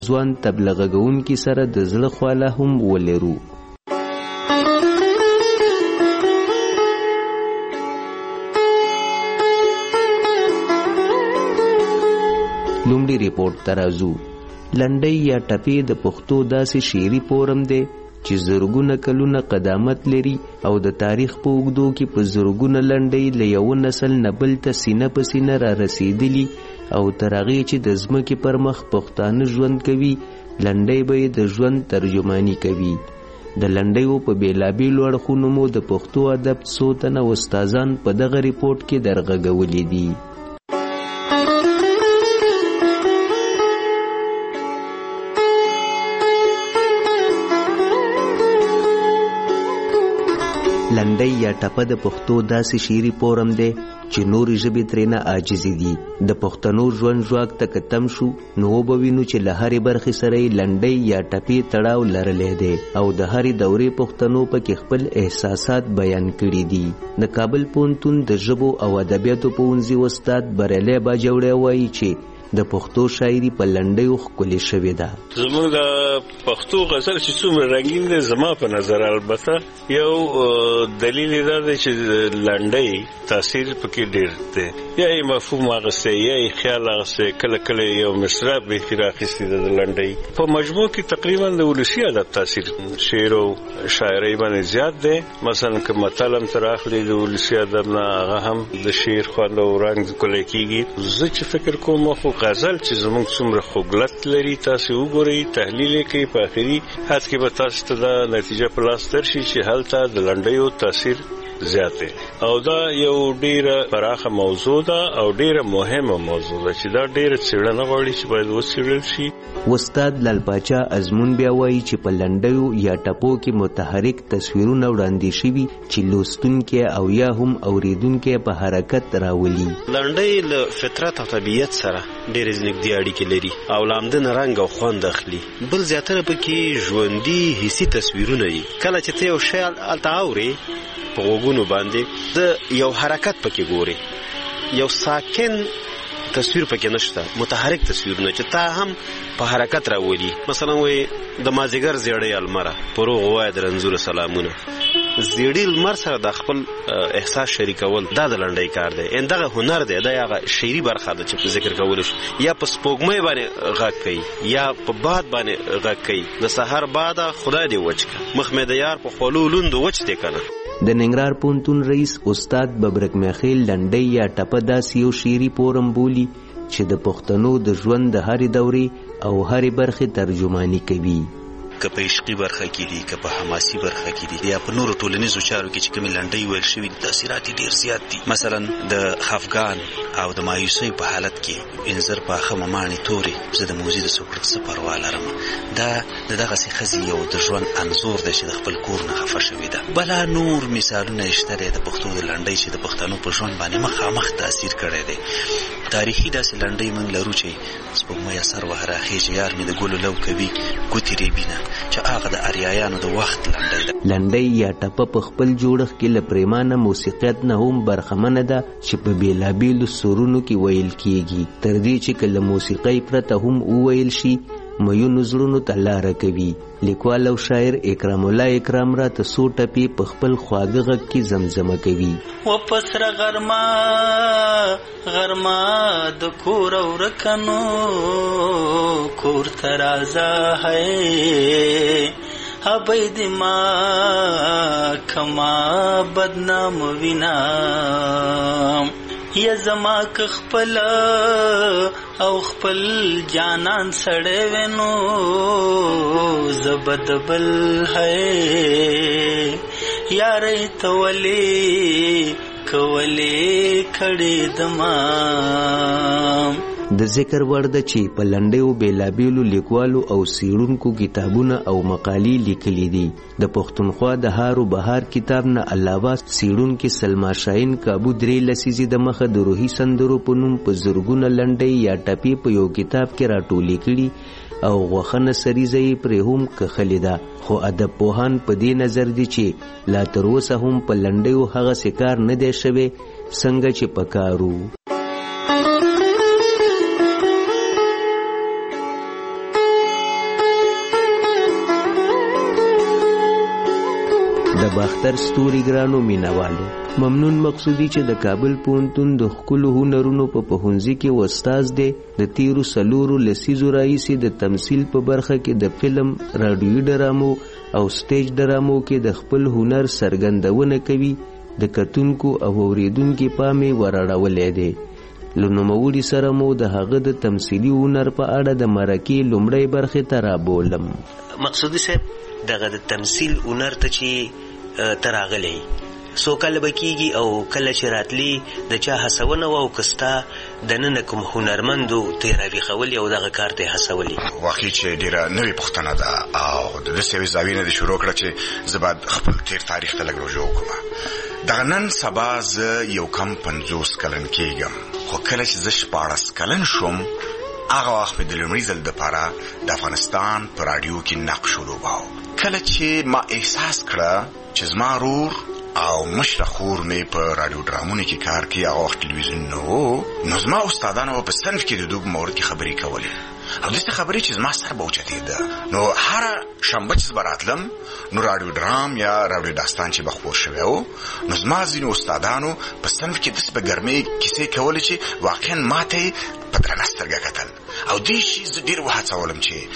ځوان تبلیغ کوونکي سره د زړه خواله هم ولرو. لومړی ریپورټ ته راځو. لنډۍ یا ټپې د پښتو داسې شعري فورم دی چې زرګونه کلونه قدامت لري او د تاریخ په اوږدو کې په زرګونه لنډۍ له یو نسل نه بل ته سینه په سینه را رسېدلي او تر هغې چې د ځمکې پر مخ پښتانه ژوند کوي، لنډۍ به یې د ژوند ترجماني کوي. د لنډیو په بېلابېلو اړخونو مو د پښتو ادب څو تنه استادان په دغه ریپورټ کې درغږولي دي. لنډۍ یا ټپه د پښتو داسې شعري فورم دی چې نورې ژبې ترېنه عاجزې دي. د پښتنو ژوند ژواک ته که تم شو نو وبوینو چې له هرې برخې سره یې لنډۍ یا ټپې تړاو لرلی دی او د هرې دورې پښتنو پکې خپل احساسات بیان کړي دي. د کابل پوهنتون د ژبو او ادبیاتو پوهنځي استاد بریالی باجوړی وایي چې د پښتو شاعري په لنډیو ښکلې شوې ده. زموږ د پښتو غزل چې څومره رنګین دی زما په نظر البته یو دلیل یې دا دی چې لنډۍ تاثیر پکې ډېر دی. یا یې مفهوم اخیستی یا یې خیال اخیستی، کله کله یو مصرع بېخي رااخیستې ده د لنډۍ. په مجموع کې تقریبا د ولسي ادب تاثیر شعر او شاعرۍ باندې زیات دی. مثلا که متل هم تر اخلي د ولسي ادب نه هغه هم د شعر خوند او رنګ ښکلی کېږي. زه چې فکر کوم خو غزل چې زموږ څومره خوږلت لري تاسې وګورئ، تحلیل یې کوي، په آخري حد کې به تاسو ته دا نتیجه په لاس درشي چې هلته د لنډیو تاثیر زیات دی. او دا یو ډیره پراخه موضوع ده او ډیره مهمه موضوع ده چې دا ډیره څېړنه غواړي چې باید وڅېړل شي. استاد لال پاچا ازمون بیا وایي چې په لنډیو یا ټپو کې متحرک تصویرونه وړاندې شوي چې لوستونکی او یا هم اوریدونکی په حرکت راولي. لنډۍ له فطرت او طبیعت سره ډېرې نږدې اړیکې لري او له همدې نه رنګ او خوند اخلي. بل زیاتره پکې ژوندي حسي تصویرونه دي. کله چې ته یو شی هلته اورې په غوږونو باندې د یو حرکت پکې ګوري، یو ساکن تصویر پکې نشته، متحرک تصویرونه چې تا هم په حرکت راولي. مثلا وایي د مازدیګر زیړی المره په روغ وایه د رنځور سلامونه. زیړي لمر سره د خپل احساس شریکول دا د لنډۍ کار دی. دغه هنر دی، دا هغه شعري برخه ده چې ذکر کولی شو. یا په سپوږمۍ باندې غږ کوي یا په باد باندې غږ کوي. د سهار باده خدای دې وچ کړه، مخ مې د یار په خولو لوندو وچ دی که نه. د ننګرهار پوهنتون رئیس استاد ببرک میخیل لنډۍ یا ټپه داسې یو شعري فورم بولي چې د پښتنو د ژوند د هرې دورې او هرې برخې ترجماني کوي. که په عشقي برخه کې دي، که په حماسي برخه کې دي، یا په نورو ټولنیزو چارو کې چې کومې لنډۍ ویل شوي دي تاثیرات یې ډېر زیات دي. مثلا د خفګان او د مایوسۍ په حالت کې انځر پاخه مماڼې تورې زه د موزي د سوکړک څه پروا لرم، دا د دغسې ښځې یو د ژوند انځور دی چې د خپل کور نه خفه شوې ده. بله نور مثالونه یې شته دی د پښتو د لنډۍ چې د پښتنو په ژوند باندې مخامخ تاثیر کړی دی. تاریخي داسې لنډۍ موږ لرو چې سپوږمۍ سر وهه راخېږي، یار مې د ګلو لو کوي ګوتې ریبینه، چې هغه د اریایانو د وخت لنډۍ ده. لنډۍ یا ټپه په خپل جوړښت کې له پریمانه موسیقیت نه هم برخمنه ده چې په بېلابېلو سرونو کې ویل کېږي، تر دې چې که له موسیقۍ پرته هم وویل شي میونو زړونو ته لاره کوي. لیکوال او شاعر اکرام الله اکرام راته څو ټپې په خپل خواږه غږ کې زمزمه کوي. و پسره غرمه غرمه د کور ورکنو کور ته راځه هی ابۍ دې ما کما بدنام وینم یا زما که خپل او خپل جانان سړی وینو زبد بل ہے یارې ته ولې کولی کړې دما. د ذکر وړ ده چې په لنډیو بېلابېلو لیکوالو او څېړونکو کتابونه او مقالې لیکلي دي. د پښتونخوا د هارو بهار کتاب نه علاوه څېړونکي سلما شاهین کابو 3 لسیزې د مخه د روحي سندرو په نوم په زرګونه لنډۍ یا ټپې په یو کتاب کې راټولې کړي او غوښنه سریزه یې پرې هم کښلې ده. خو ادب پوهان په دې نظر دي چې لا تر اوسه هم په لنډیو هغسې کار نه دی شوی څنګه چې پکارو. د باختر ستوري ګرانو مینوالو، ممنون مقصودی چې د کابل پوهنتون د ښکلو هنرونو په پوهنځي کې استاد دی. د تیرو 4 لسیزو راهیسې د تمثیل په برخه کې د فلم، راډیویي ډرامو او سټیج ډرامو کې د خپل هنر څرګندونه کوي. د کتونکو او اوریدونکو پام یې وراړولی دی. له نوموړي سره مو د هغه د تمثیلي هنر په اړه د مرکې لومړۍ برخې ته رابولم. مقصودي صاحب، دغه د تمثیل هنر ته چې ته راغلی څو کله به کېږي او کله چې راتلی د چا هڅونه وه او که ستا دننه کوم هنرمندو ته یې راویښولي او دغه کار ته یې هڅولي؟ واقعي چې ډېره نوې پوښتنه ده او د داسې یوې زاویې نه دې شروع کړه چې زه باید خپل تېر تاریخ ته لږ رجوع وکړم. دغه نن سبا زه یو کم 50 کلن کېږم، خو کله چې زه 14 کلن شوم هغه وخت مې د لومړي ځل دپاره د افغانستان په راډیو کې نقش ولوباو. کله چې ما احساس کړه چې زما رور او مشره خور مې په راډیو ډرامونو کې کار کوي، هغه وخت تلویزیون نه و، نو زما استادانو په صنف کې د دوی په مورد کې خبرې کولې او داسې خبرې چې زما سر به اوچتېده. نو هره شنبه چې به راتلم نو راډیو ډرام یا راډیو داستان چې به خپور شوی و، نو زما ځینو استادانو په صنف کې داسې په ګرمۍ کیسې کولې چې واقعا ما ته یې په درنه سترګه کتل او دې شي زه ډېر وهڅولم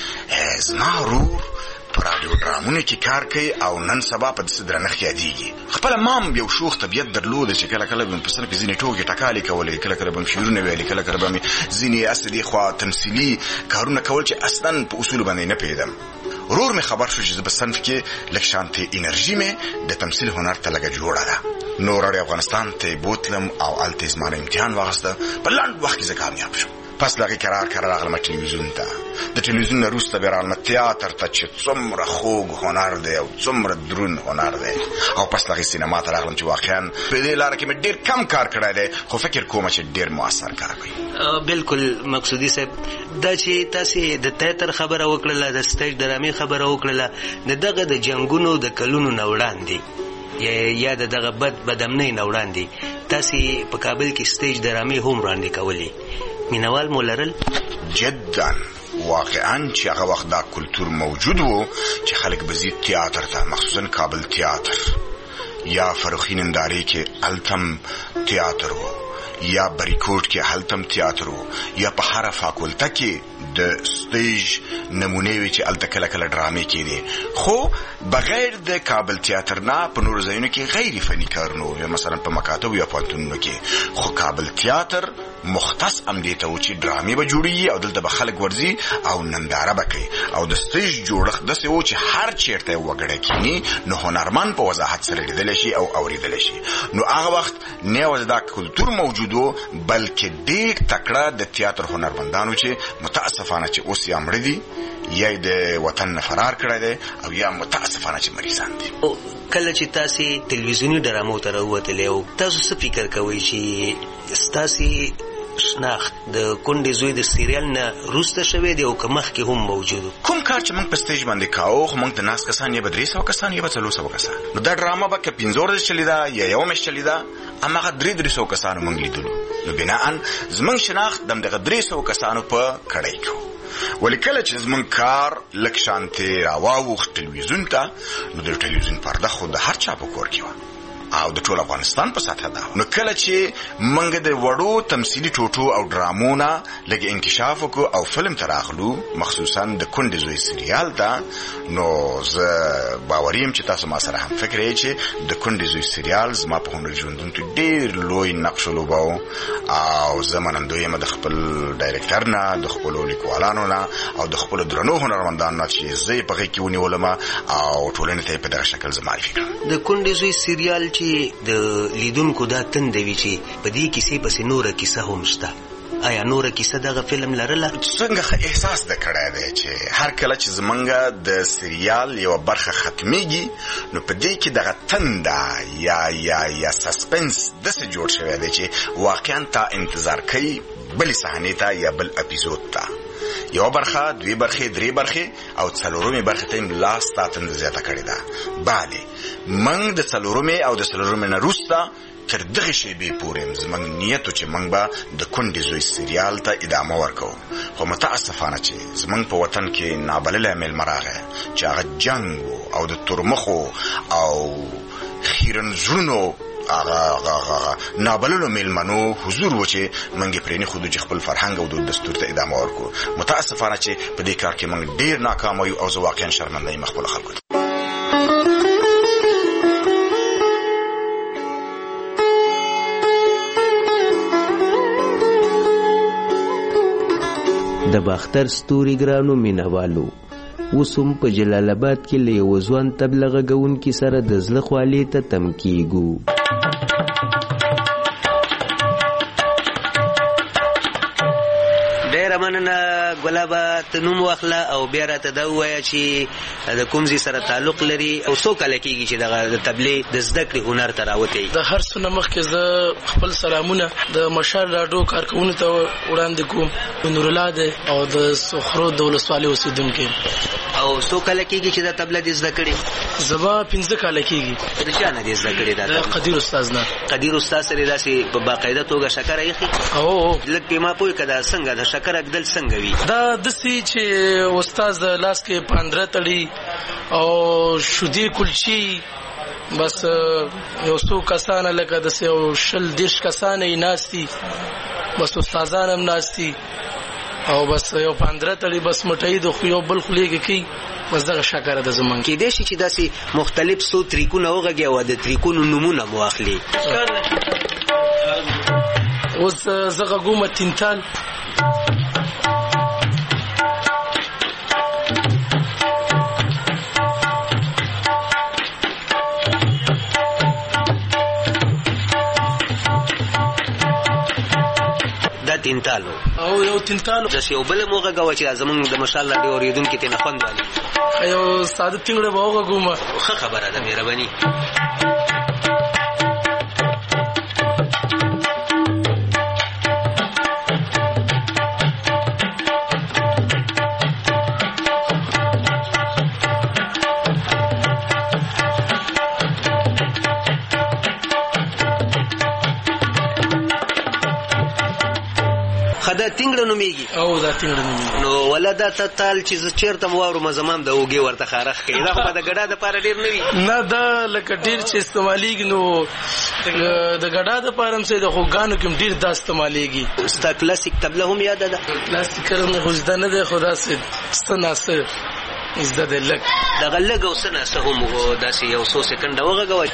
چې زما رور په راډیو ډرامونو کې کار کوي او نن سبا په داسې درنښت یادېږي. خپله ما هم یو شوخ طبیعت درلوده چې کله کله به مې په صنف کې ځینې ټوکې ټکالې کولې، کله کله به مې شعرونه ویلې، کله کله به مې ځینې اصل دې خوا تمثیلي کارونه کول چې اصلا په اصولو باندې نه پوهېدم. ورور مې خبر شو چې زه په صنف کې لږ شانتې انرژي مې د تمثیل هنر ته لږه جوړه ده. نو راډیو افغانستان ته بوتلم او هلته زما نه امتحان واخیسته. په لنډ وخت کې زه کامیاب شوم. پس لغې کرار راغلم ټلویزیون ته. د ټلویزیون نه وروسته بیا راغلم تیاتر ته چې څومره خوږ هنر دی او څومره دروند هنر دی، او پس لغې سینما ته راغلم چې واقعا په دې لاره کې مې ډېر کم کار کړی دی، خو فکر کوم چې ډېر مؤثر کار کوي. بالکل مقصودي صاحب، دا چې تاسې د تیاتر خبره وکړله، د سټیج ډرامې خبره وکړله، د دغه د جنګونو د کلونو نه وړاندې یا د دغه بدامنۍ نه وړاندې تاسې په کابل کې سټیج ډرامې هم وړاندې کولې، مینوال مو لرل؟ جدا واقعا چې هغه وخت دا کلتور موجود و چې خلک به ځي تیاتر ته، مخصوصا کابل تیاتر یا فروخی نندارې کې هلتم تیاتر و، یا بریکوټ کې هلتم تیاتر و، یا په هره فاکولته کې د سټیج نمونې وي چې هلته کله کله ډرامې کېدې. خو بغیر د کابل تیاتر نه په نورو ځایونو کې غیر فني کارونه وو، مثلا په مکاتبو یا پوهنتونونو کې. خو کابل تیاتر مختص همدې ته و چې ډرامې به جوړېږي او دلته به خلک ورځي او ننداره به کوي، او د سټیج جوړښت داسې و چې هر چېرته یې وګړی کښېني نو هنرمند په وضاحت سره لیدلی شي او اورېدلی شي. نو هغه وخت نه یوازې دا کلتور موجود و بلکې ډېر تکړه د تیاتر هنرمندانو چې متاسفانه چې اوس یا مړه دي یا د وطن نه فرار کړی دی او یا متاسفانه چې مریضان دي. کله چې تاسې تلویزیوني ډرامو ته راووتلی او تاسو څه فکر کوئ چې ستاسې شناخت د کونډې زوی د سیریال نه وروسته شوی دی او که مخکې هم موجود؟ کوم کار چې موږ په سټیج باندې کاوه، خو موږ د ناست کسان یا به 300 کسان یا به 400 کسان، نو دا ډرامه به که 15 ورځې چلېده یا یوه میاشت چلېده، هماغه 300 کسانو موږ لیدلو. نو بناءً زموږ شناخت د همدغه 300 کسانو په کړۍ کوو. ولی کله چې زموږ کار لږ شانتې راواوښت ټلویزیون ته، نو د ټلویزیون پرده خو د هر چا په کور کې وه او د ټول افغانستان په سطحه ده. نو کله چې موږ د وړو تمثیلي ټوټو او ډرامو نه لږ انکشاف وکړو او فلم ته راغلو، مخصوصا د کونډې زوی سریال ته، نو زه باوري یم چې تاسو ما سره هم فکر یې چې د کونډې زوی سریال زما په هنري ژوندون کې ډېر لوی نقش ولوباو او زه منندوی یم د خپل ډایرکټر نه، د خپلو لیکوالانو نه او د خپلو درنو هنرمندانو نه چې زه یې په غېږ کې ونیولم او ټولنې ته یې په دغه شکل زه معرفي کړم. د کونډې زوی سریال چې د لیدونکو دا تنده وي چې په دې کیسې پسې نوره کیسه هم شته، آیا نوره کیسه دغه فلم لرله؟ څنګه احساس ده کړی دی چې هر کله چې زمونږ د سریال یوه برخه ختمیږي نو په دې کې دغه تنده یا سسپنس داسې جوړ شوی دی چې واقعا تا انتظار کوي بلې صحنې ته یا بل اپیزود ته، یو برخه، دوی برخې، درې برخې او څلورمې برخې ته یې لاس تا تنده زیاته کړې ده. بله موږ د څلورمې او د څلورمې نه وروسته تر دغه شیبې پورې زموږ نیت و چې موږ به د کونډې زوی سریال ته ادامه ورکوو، خو متاسفانه چې زموږ په وطن کې نابللی میلمه راغی چې هغه جنګ او د تورمخو او خیرن زړونو هغه نابللو میلمنو حضور و چې موږ پرې نه ښودو چې خپل فرهنګ او دود دستور ته ادامه ورکوو. متاسفانه چې په دې کار کې موږ ډېر ناکامه یو او زه واقعا شرمنده یم خپلو خلکو ته. د باختر ستوري ګرانو مینوالو، اوس هم په جلال آباد کې له یو ځوان تبله غږونکي سره د زړه خولې ته تم کیږو. ډېره مننه ګلابه، ته نوم واخله او بیا راته دا ووایه چې د کوم ځای سره تعلق لري او څو کاله کېږي چې دغه د تبلې د زده کړې هنر ته راوتې؟ د هر څه نه مخکې زه خپل سلامونه د مشال راډیو کارکوونکو ته وړاندې کوم. نورالله دی او د سخرو د ولسوالۍ اوسېدونکی. او څو کاله کېږي چې دا تبله دې زده کړې؟ زما 15 کاله کېږي. د چا نه دې زده کړې دا تبله؟ قدیر استاد نه. قدیر استاد سره داسې په باقاعده توګه شکر ایښي؟ او لږ پې ما پوه که دا څنګه د شکر اږدل څنګه وي؟ دا داسې چې استاد لاس کې پاندره تړي او شودې کلچې، بس یو څو کسانه لکه داسې یو 20-30 کسانه یې ناستي، بس استادان هم ناستي او بس یو پاندره تړي، بس مټۍ د خو یو بل خولې کې کوي، بس دغه شکره ده زمونږ. کېدای شي چې داسې مختلف څو تریکونه وغږي او د تریکونو نومونه مو واخلي. اوس زه غږومه تینتال. تینتالو او یو تینتالو داسې یو بله مو وغږوه چې زمونږ د مشال راډیو اورېدونکي ترې نه خوند والي. یو ساده تینګړه به وغږومه. ښه خبره ده، مهرباني. دا تینګړه نومېږي؟ او دا تینګړه نومېږي. نو ولا دا تال چې زه چېرته م واورم زما هم د اوږې ورته خارښ کوي. دا خو به د ګډا دپاره ډېر نه وي؟ نه، دا لکه ډېر چې استعمالېږي نو د ګډا دپاره هم صحیح ده، خو ګانو کې هم ډېر دا استعمالېږي. ستا کلاسیک تبله هم یاده ده؟ کلاسیک هم خو زده نه دی، خو داسې څه ناڅه زده دی لږ. دغه لږ او څه ناڅه هم داسې یو څو سکنډه وغږوئ.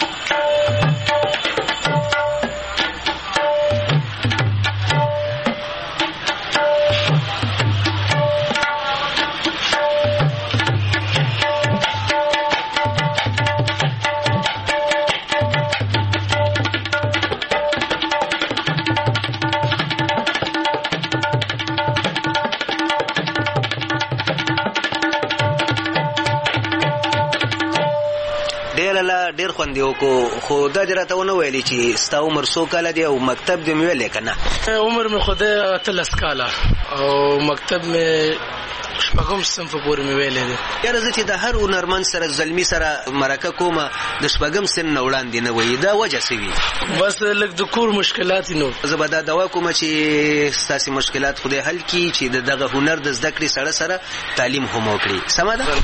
ډېر خوند یې وکړو، خو دا دې راته ونه ویلې چې ستا عمر څو کاله دی او مکتب دې مې ویلی که نه؟ عمر مې خو دی 18 کاله او مکتب مې 6 صنف پورې مې ویلی دی. یاره زه چې د هر هنرمند سره زلمي سره مرکه کومه د 6 سن نه وړاندې نه وایي، دا وجه څه وي؟ بس لږ د کور مشکلات نو. زه به دا دوا کومه چې ستاسې مشکلات خدای حل کړي، چې د دغه هنر د زده کړې سره سره تعلیم هم وکړي. سمه ده؟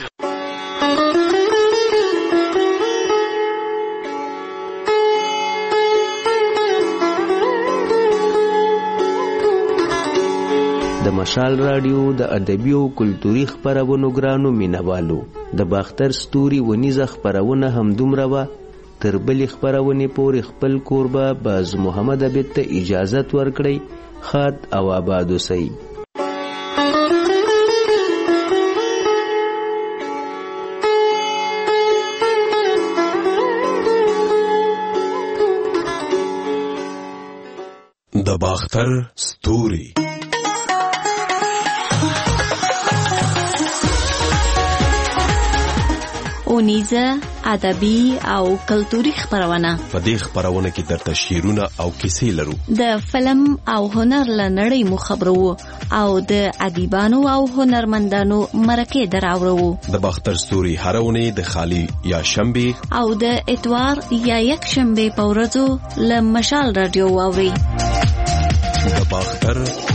د مشال راډیو د ادبي او کلتوري خپرونو ګرانو مینوالو، د باختر ستوري ونیزه خپرونه همدومره وه. تر بلې خپرونې پورې خپل کوربه باز محمد عبید ته اجازت ورکړئ. ښاد او آباد اوسئ. د باختر ستوري اونیزه ادبي او کلتوري خبرونه. په دې خبرونه کې درته شعرونه او کیسې لرو. د فلم او هنر لنړۍ مو خبرو او د ادیبانو او هنرمندانو مرکه دراوړو. د باختر ستوري هرونه د خالی یا شنبه او د اتوار یا یک شنبه په ورځو له مشال رادیو واوري. د باختر